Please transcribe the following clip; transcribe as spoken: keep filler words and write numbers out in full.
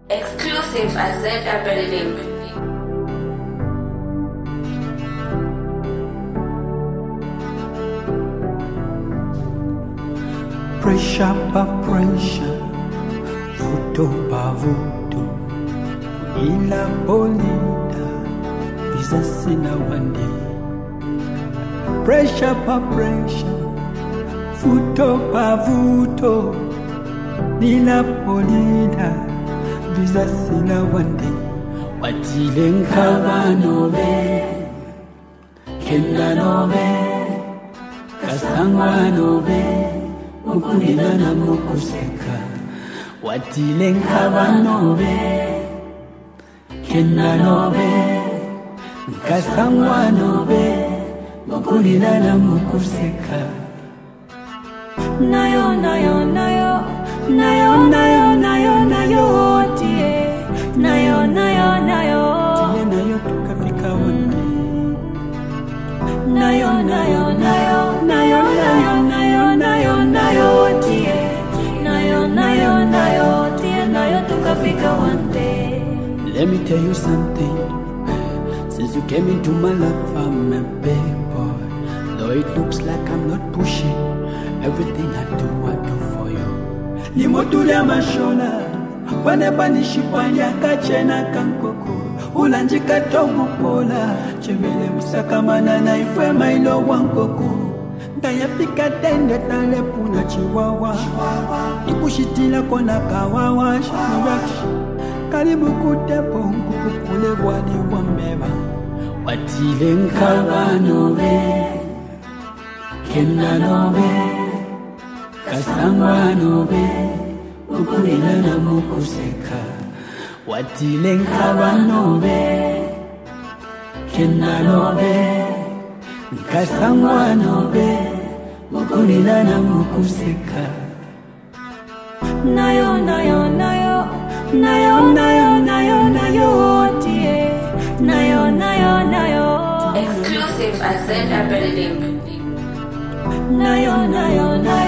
Exclusive at Z Apple Link. Pressure pa pressure, vuto pa vuto, ila polida, visa sina wande. Pressure pa pressure, vuto pa vuto, ila polida, visa sina wande. Watile nkabano be, kenda no be, kasangwa no be. Mukulila na mukuseka, watile nkabano be, kenda no be, nkasangwa no be, mukulila na mukuseka. Nayo, nayo, nayo, nayo, nayo, nayo, nayo, tie. Nayo, nayo, nayo, tie nayo tukafika wande. Nayo, nayo, nayo, nayo, nayo, nayo, nayo, nayo, tie. Nayo, nayo, nayo, tie, nayo tukafika one day. Let me tell you something. Since you came into my life, I'm a big boy. Though it looks like I'm not pushing, everything I do, I do for you. Limotulia mashona, wanebanishi panya kachena kankoko. Ulanjika tongu pola, chevele msakamana na ifwe mailo wankoko. Ndayafika tende tale puna chiwawa, ikushitila kona kawawa, shirakish. Karibu kutepo nkukule wali wambeba. Watile nkabano be, kenda no be, kasangwa no be, mukulila na mukuseka. Watile nkabano be, kenda no be, kasangwa no be, mukulila na mukuseka. Nayo, nayo, nayo, nayo, nayo, nayo, nayo, tie. Nayo, nayo, nayo. Exclusive at Z Apple Link. Nayo, nayo, nayo.